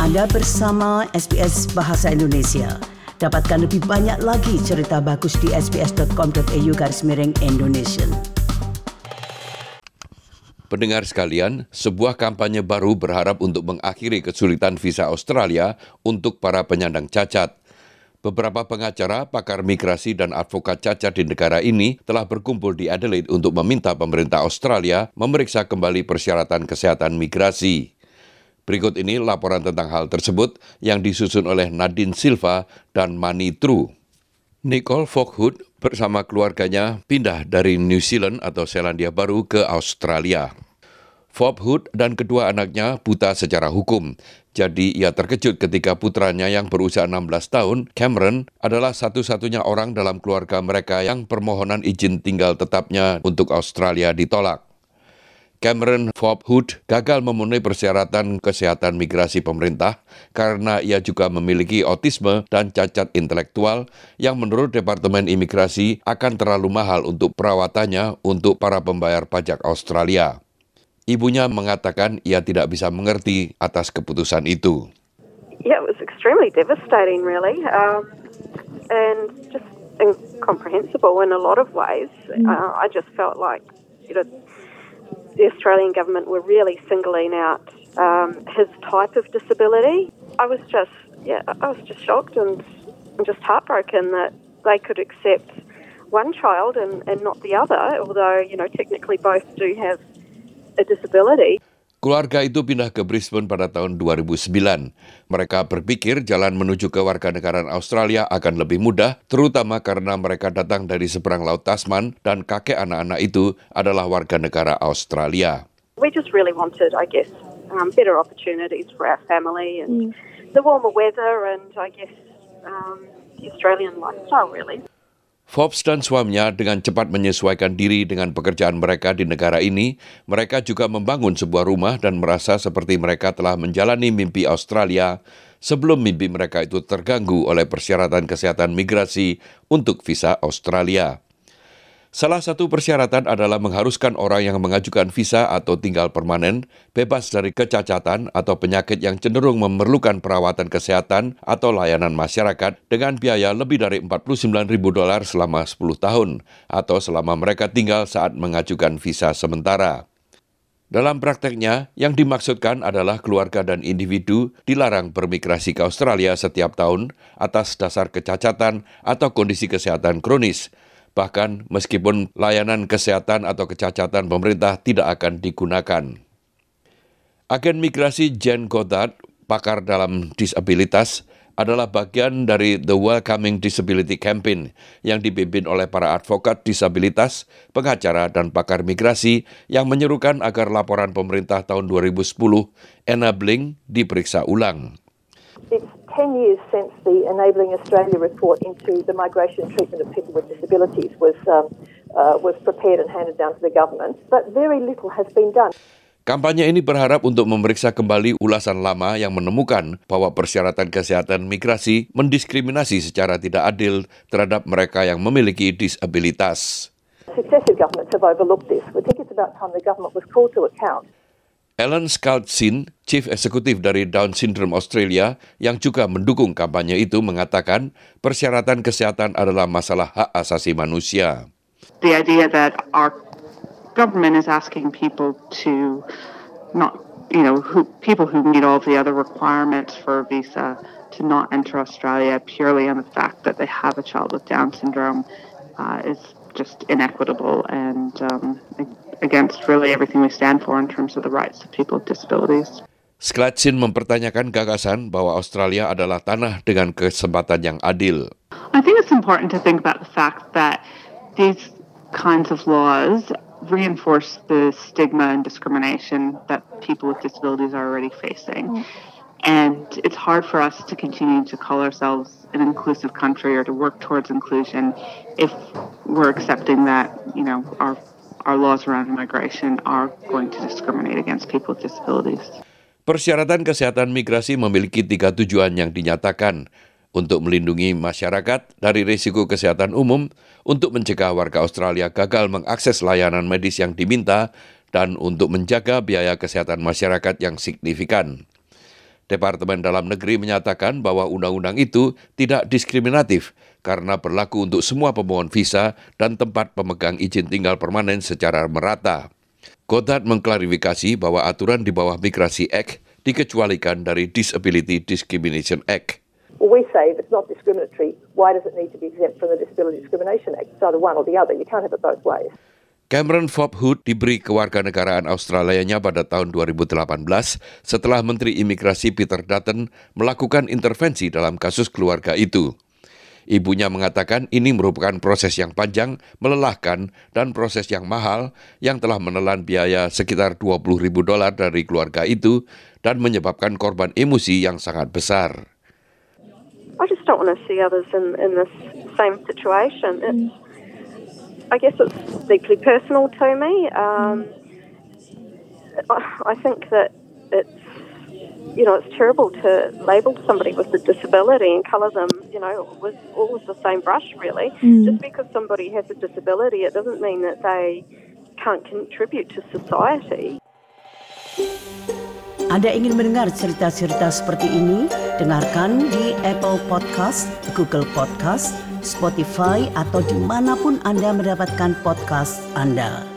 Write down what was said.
Anda bersama SBS Bahasa Indonesia. Dapatkan lebih banyak lagi cerita bagus di sbs.com.au/Indonesian. Pendengar sekalian, sebuah kampanye baru berharap untuk mengakhiri kesulitan visa Australia untuk para penyandang cacat. Beberapa pengacara, pakar migrasi dan advokat cacat di negara ini telah berkumpul di Adelaide untuk meminta pemerintah Australia memeriksa kembali persyaratan kesehatan migrasi. Berikut ini laporan tentang hal tersebut yang disusun oleh Nadine Silva dan Mani Tru. Nicole Foghood bersama keluarganya pindah dari New Zealand atau Selandia Baru ke Australia. Foghood dan kedua anaknya buta secara hukum. Jadi ia terkejut ketika putranya yang berusia 16 tahun, Cameron, adalah satu-satunya orang dalam keluarga mereka yang permohonan izin tinggal tetapnya untuk Australia ditolak. Cameron Foghood gagal memenuhi persyaratan kesehatan migrasi pemerintah karena ia juga memiliki autisme dan cacat intelektual yang menurut Departemen Imigrasi akan terlalu mahal untuk perawatannya untuk para pembayar pajak Australia. Ibunya mengatakan ia tidak bisa mengerti atas keputusan itu. Yeah, it was extremely devastating, really, and just incomprehensible in a lot of ways. I just felt like, the Australian government were really singling out his type of disability. I was just shocked and just heartbroken that they could accept one child and not the other, although, technically both do have a disability. Keluarga itu pindah ke Brisbane pada tahun 2009. Mereka berpikir jalan menuju kewarganegaraan Australia akan lebih mudah, terutama karena mereka datang dari seberang laut Tasman dan kakek anak-anak itu adalah warga negara Australia. We just really wanted, I guess, better opportunities for our family and the warmer weather and, I guess, the Australian lifestyle, really. Forbes dan suaminya dengan cepat menyesuaikan diri dengan pekerjaan mereka di negara ini. Mereka juga membangun sebuah rumah dan merasa seperti mereka telah menjalani mimpi Australia sebelum mimpi mereka itu terganggu oleh persyaratan kesehatan migrasi untuk visa Australia. Salah satu persyaratan adalah mengharuskan orang yang mengajukan visa atau tinggal permanen bebas dari kecacatan atau penyakit yang cenderung memerlukan perawatan kesehatan atau layanan masyarakat dengan biaya lebih dari $49,000 selama 10 tahun atau selama mereka tinggal saat mengajukan visa sementara. Dalam prakteknya, yang dimaksudkan adalah keluarga dan individu dilarang bermigrasi ke Australia setiap tahun atas dasar kecacatan atau kondisi kesehatan kronis. Bahkan meskipun layanan kesehatan atau kecacatan pemerintah tidak akan digunakan. Agen migrasi Jen Goddard, pakar dalam disabilitas, adalah bagian dari The Welcoming Disability Campaign yang dipimpin oleh para advokat disabilitas, pengacara, dan pakar migrasi yang menyerukan agar laporan pemerintah tahun 2010 Enabling diperiksa ulang. It's 10 years since the Enabling Australia report into the migration and treatment of people with disabilities was prepared and handed down to the government, but very little has been done. Kampanye ini berharap untuk memeriksa kembali ulasan lama yang menemukan bahwa persyaratan kesehatan migrasi mendiskriminasi secara tidak adil terhadap mereka yang memiliki disabilitas. Successive governments have overlooked this. We think it's about time the government was called to account. Ellen Skaltsin, Chief Executive dari Down Syndrome Australia yang juga mendukung kampanye itu mengatakan persyaratan kesehatan adalah masalah hak asasi manusia. The idea that our government is asking people to not, people who meet all the other requirements for a visa to not enter Australia purely on the fact that they have a child with Down syndrome is just inequitable and against really everything we stand for in terms of the rights of people with disabilities. Sklatsin mempertanyakan gagasan bahwa Australia adalah tanah dengan kesempatan yang adil. I think it's important to think about the fact that these kinds of laws reinforce the stigma and discrimination that people with disabilities are already facing. And it's hard for us to continue to call ourselves an inclusive country or to work towards inclusion if we're accepting that, our laws around immigration are going to discriminate against people with disabilities. Persyaratan kesehatan migrasi memiliki 3 tujuan yang dinyatakan untuk melindungi masyarakat dari risiko kesehatan umum, untuk mencegah warga Australia gagal mengakses layanan medis yang diminta, dan untuk menjaga biaya kesehatan masyarakat yang signifikan. Departemen Dalam Negeri menyatakan bahwa undang-undang itu tidak diskriminatif karena berlaku untuk semua pemohon visa dan tempat pemegang izin tinggal permanen secara merata. Goddard mengklarifikasi bahwa aturan di bawah Migrasi Act dikecualikan dari Disability Discrimination Act. Well, we say if it's not discriminatory, why does it need to be exempt from the Disability Discrimination Act? It's either one or the other. You can't have it both ways. Cameron Fopp Hood diberi kewarganegaraan Australianya pada tahun 2018 setelah Menteri Imigrasi Peter Dutton melakukan intervensi dalam kasus keluarga itu. Ibunya mengatakan ini merupakan proses yang panjang, melelahkan, dan proses yang mahal yang telah menelan biaya sekitar $20,000 dari keluarga itu dan menyebabkan korban emosi yang sangat besar. I just don't want to see others in this same situation. I guess it's deeply personal to me. I think that it's terrible to label somebody with a disability and colour them, with all with the same brush, really. Just because somebody has a disability, it doesn't mean that they can't contribute to society. Anda ingin mendengar cerita-cerita seperti ini? Dengarkan di Apple Podcast, Google Podcast, Spotify, atau dimanapun Anda mendapatkan podcast Anda.